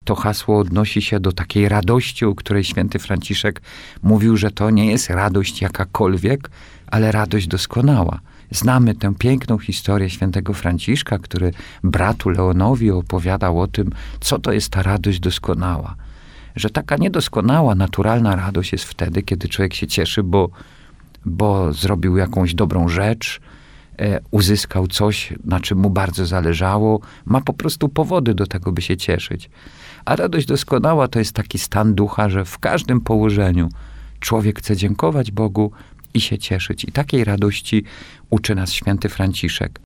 to hasło odnosi się do takiej radości, o której święty Franciszek mówił, że to nie jest radość jakakolwiek, ale radość doskonała. Znamy tę piękną historię świętego Franciszka, który bratu Leonowi opowiadał o tym, co to jest ta radość doskonała. Że taka niedoskonała, naturalna radość jest wtedy, kiedy człowiek się cieszy, bo zrobił jakąś dobrą rzecz, uzyskał coś, na czym mu bardzo zależało, ma po prostu powody do tego, by się cieszyć. A radość doskonała to jest taki stan ducha, że w każdym położeniu człowiek chce dziękować Bogu i się cieszyć. I takiej radości uczy nas święty Franciszek.